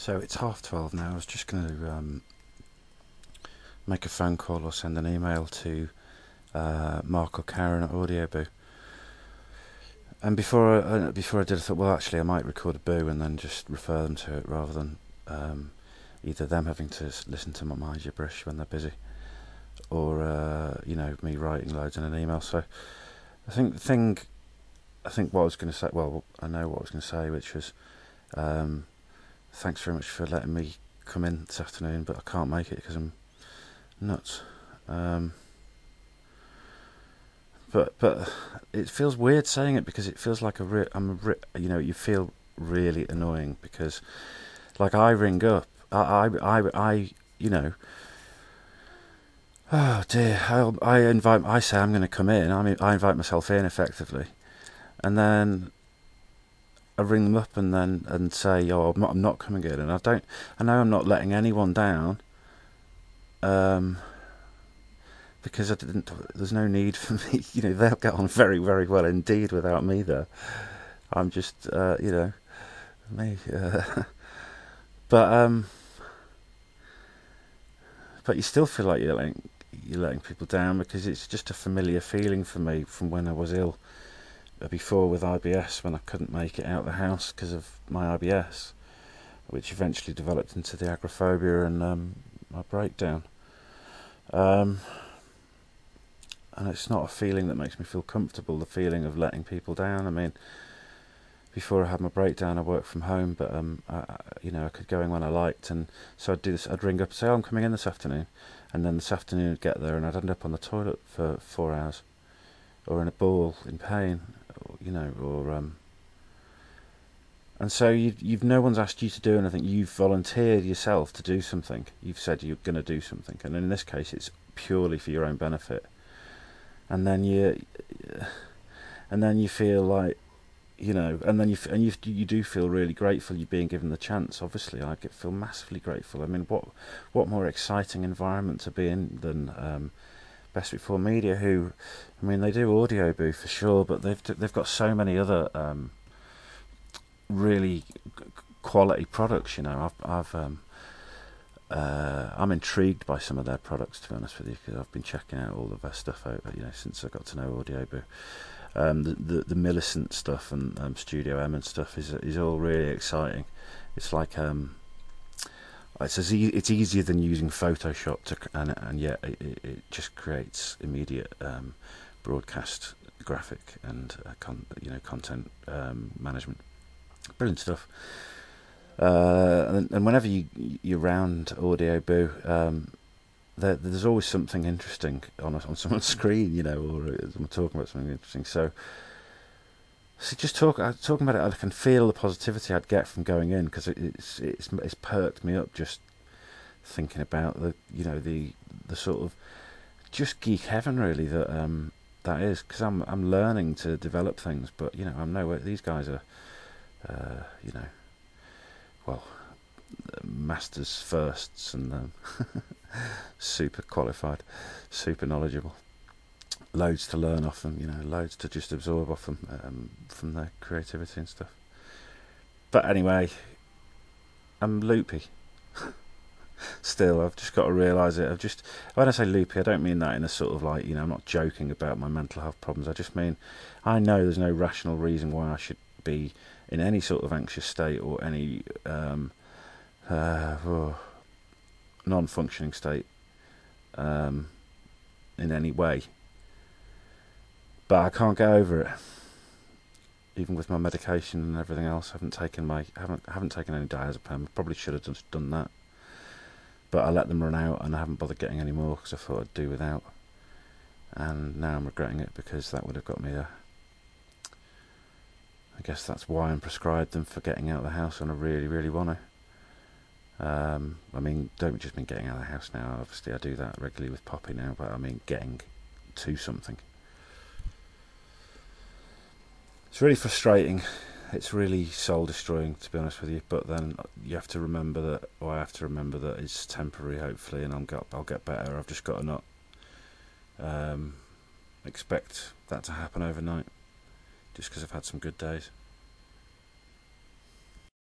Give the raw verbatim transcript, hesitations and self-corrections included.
So it's half twelve now. I was just going to um, make a phone call or send an email to uh, Mark or Karen at Audioboo. And before I, uh, before I did, I thought, well, actually, I might record a boo and then just refer them to it rather than um, either them having to listen to my gibberish when they're busy, or uh, you know, me writing loads in an email. So I think the thing, I think what I was going to say. Well, I know what I was going to say, which was, um, thanks very much for letting me come in this afternoon, but I can't make it because I'm nuts. Um, but but it feels weird saying it because it feels like a re- I'm a re- you know, you feel really annoying because, like, I ring up, I I I, I you know. Oh dear! I, I invite. I say I'm going to come in. I mean, I invite myself in effectively, and then I ring them up and then and say, "Oh, I'm not, I'm not coming in." And I don't. I know I'm not letting anyone down, um, because I didn't. There's no need for me. You know, they'll get on very, very well indeed without me there. I'm just, uh, you know, me. Uh, but um, but you still feel like you're letting you're letting people down because it's just a familiar feeling for me from when I was ill before with I B S, when I couldn't make it out of the house because of my I B S, which eventually developed into the agoraphobia and um, my breakdown. Um, and it's not a feeling that makes me feel comfortable, the feeling of letting people down. I mean, before I had my breakdown, I worked from home, but um, I, you know, I could go in when I liked, and so I'd do this. I'd ring up and say, "Oh, I'm coming in this afternoon," and then this afternoon I'd get there, and I'd end up on the toilet for four hours, or in a ball in pain, or, you know, or um. And so you, you've no one's asked you to do anything. You've volunteered yourself to do something. You've said you're going to do something, and in this case, it's purely for your own benefit. And then you, and then you feel like, you know, and then you and you you do feel really grateful you're being given the chance. Obviously, I get feel massively grateful. I mean, what what more exciting environment to be in than um, Best Before Media? Who, I mean, they do Audioboo for sure, but they've they've got so many other um, really quality products. You know, I've I've um, uh, I'm intrigued by some of their products, to be honest with you, because I've been checking out all of their stuff out, you know, since I got to know Audioboo. Um, the, the the Millicent stuff and um, Studio M and stuff is is all really exciting. It's like um, it's as e- it's easier than using Photoshop to, and and yet it, it just creates immediate um, broadcast graphic and uh, con- you know content um, management. Brilliant stuff. Uh, and, and whenever you you're around Audioboo, um, there, there's always something interesting on a, on someone's screen, you know, or I'm talking about something interesting. So, so just talk uh, talking about it, I can feel the positivity I'd get from going in because it, it's it's it's perked me up just thinking about the you know the the sort of just geek heaven really that um that is, because I'm I'm learning to develop things, but you know I'm nowhere. These guys are uh, you know well masters firsts and um, super qualified, super knowledgeable. Loads to learn off them, you know, loads to just absorb off them um, from their creativity and stuff. But anyway, I'm loopy. Still, I've just got to realise it. I've just, when I say loopy, I don't mean that in a sort of like, you know, I'm not joking about my mental health problems. I just mean, I know there's no rational reason why I should be in any sort of anxious state or any um, uh, oh, non-functioning state um, in any way. But I can't get over it, even with my medication and everything else. I haven't taken my haven't haven't taken any diazepam. Probably should have just done that, but I let them run out, and I haven't bothered getting any more because I thought I'd do without. And now I'm regretting it because that would have got me a. I guess that's why I'm prescribed them for getting out of the house when I really, really want to. Um, I mean, don't just mean getting out of the house now. Obviously, I do that regularly with Poppy now, but I mean getting to something. It's really frustrating. It's really soul destroying, to be honest with you. But then you have to remember that, or I have to remember that it's temporary, hopefully, and I'll get I'll get better. I've just got to not um, expect that to happen overnight, just because I've had some good days.